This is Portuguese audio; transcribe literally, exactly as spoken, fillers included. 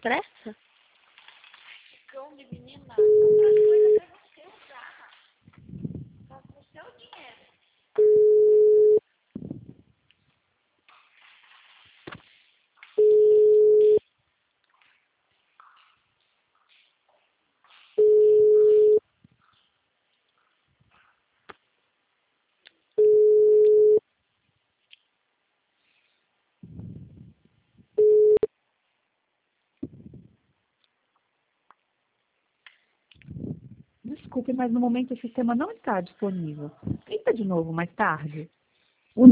pressa? Come, menina. Compra as coisas pra você usar. Faz o seu dinheiro. Desculpe, mas no momento o sistema não está disponível. Tenta de novo mais tarde.